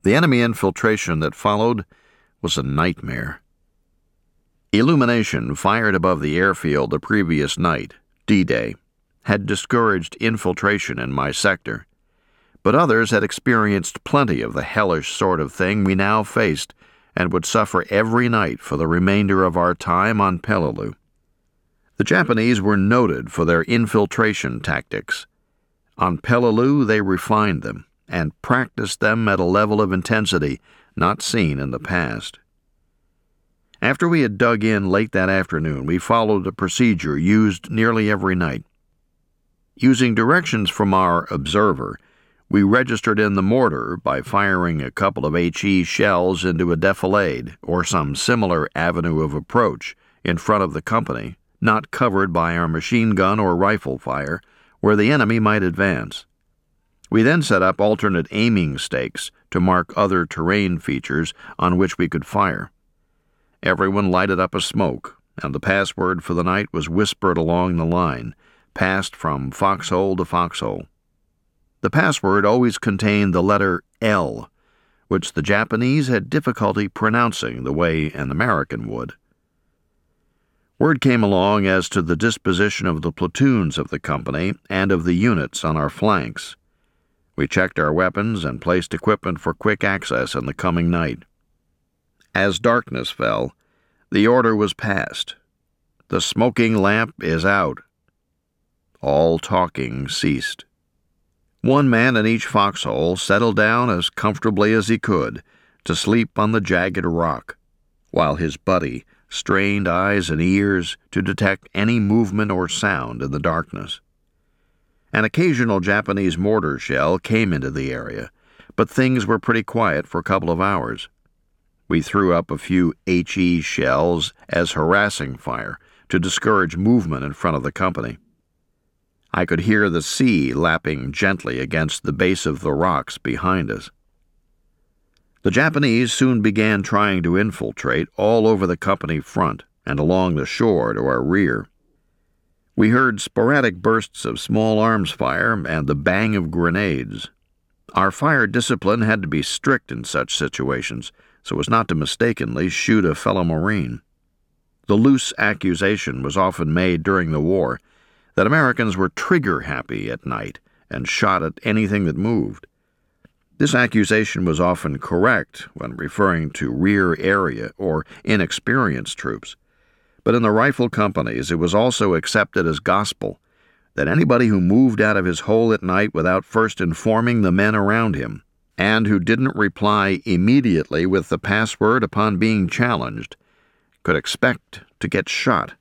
The enemy infiltration that followed was a nightmare. Illumination fired above the airfield the previous night, D-Day, had discouraged infiltration in my sector, but others had experienced plenty of the hellish sort of thing we now faced and would suffer every night for the remainder of our time on Peleliu. The Japanese were noted for their infiltration tactics. On Peleliu they refined them and practiced them at a level of intensity not seen in the past. After we had dug in late that afternoon, we followed a procedure used nearly every night. Using directions from our observer, we registered in the mortar by firing a couple of HE shells into a defilade or some similar avenue of approach in front of the company, not covered by our machine gun or rifle fire, where the enemy might advance. We then set up alternate aiming stakes to mark other terrain features on which we could fire. Everyone lighted up a smoke, and the password for the night was whispered along the line, passed from foxhole to foxhole. The password always contained the letter L, which the Japanese had difficulty pronouncing the way an American would. Word came along as to the disposition of the platoons of the company and of the units on our flanks. We checked our weapons and placed equipment for quick access in the coming night. As darkness fell, the order was passed. The smoking lamp is out. All talking ceased. One man in each foxhole settled down as comfortably as he could to sleep on the jagged rock, while his buddy strained eyes and ears to detect any movement or sound in the darkness. An occasional Japanese mortar shell came into the area, but things were pretty quiet for a couple of hours. We threw up a few HE shells as harassing fire to discourage movement in front of the company. I could hear the sea lapping gently against the base of the rocks behind us. The Japanese soon began trying to infiltrate all over the company front and along the shore to our rear. We heard sporadic bursts of small arms fire and the bang of grenades. Our fire discipline had to be strict in such situations, so as not to mistakenly shoot a fellow Marine. The loose accusation was often made during the war that Americans were trigger-happy at night and shot at anything that moved. This accusation was often correct when referring to rear area or inexperienced troops, but in the rifle companies it was also accepted as gospel that anybody who moved out of his hole at night without first informing the men around him, and who didn't reply immediately with the password upon being challenged, could expect to get shot.